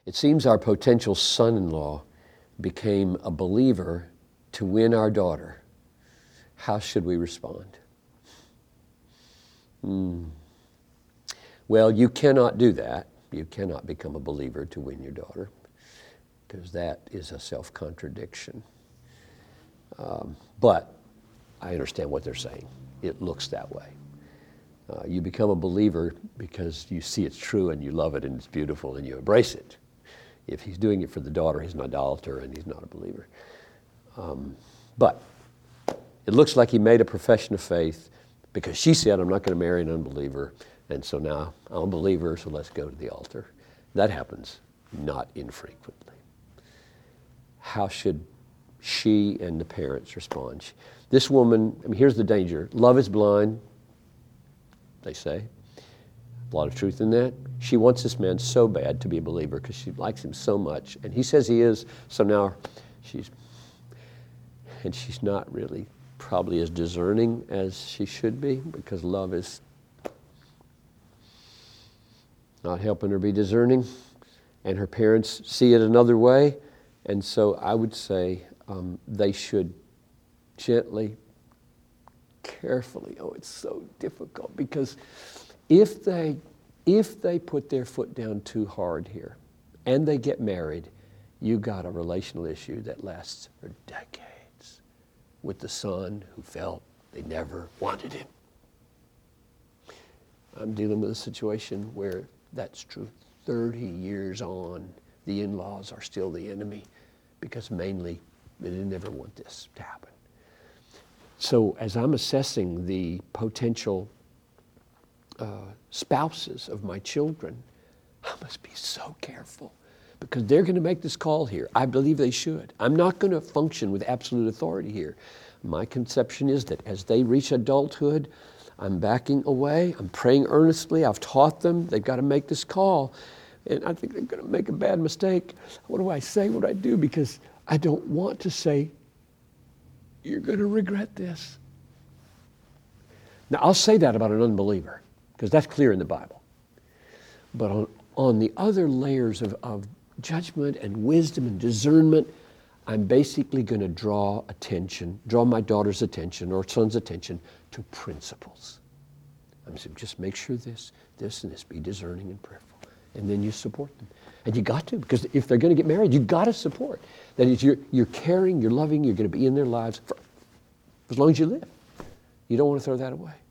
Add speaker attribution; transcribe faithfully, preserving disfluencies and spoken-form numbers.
Speaker 1: It seems our potential son-in-law became a believer to win our daughter. How should we respond? Hmm. Well, you cannot do that. You cannot become a believer to win your daughter, because that is a self-contradiction. Um, but I understand what they're saying. It looks that way. Uh, you become a believer because you see it's true and you love it and it's beautiful and you embrace it. If he's doing it for the daughter, he's an idolater and he's not a believer. Um, but it looks like he made a profession of faith because she said, I'm not going to marry an unbeliever. And so now I'm a believer, so let's go to the altar. That happens not infrequently. How should she and the parents respond? This woman, I mean, here's the danger. Love is blind, they say. A lot of truth in that. She wants this man so bad to be a believer because she likes him so much. And he says he is, so now she's, and she's not really probably as discerning as she should be because love is not helping her be discerning. And her parents see it another way. And so I would say um, they should gently, carefully, oh, it's so difficult because if they, if they put their foot down too hard here and they get married, you got a relational issue that lasts for decades with the son who felt they never wanted him. I'm dealing with a situation where that's true. thirty years on, the in-laws are still the enemy because mainly they didn't ever want this to happen. So as I'm assessing the potential uh, spouses of my children, I must be so careful because they're going to make this call here. I believe they should. I'm not going to function with absolute authority here. My conception is that as they reach adulthood, I'm backing away. I'm praying earnestly. I've taught them they've got to make this call. And I think they're going to make a bad mistake. What do I say? What do I do? Because I don't want to say, you're going to regret this. Now, I'll say that about an unbeliever, because that's clear in the Bible. But on, on the other layers of, of judgment and wisdom and discernment, I'm basically going to draw attention, draw my daughter's attention or son's attention to principles. I'm saying, just make sure this, this, and this, be discerning and prayerful. And then you support them. And you got to, because if they're going to get married, you got to support. That is, you're, you're caring, you're loving, you're going to be in their lives for, for as long as you live. You don't want to throw that away.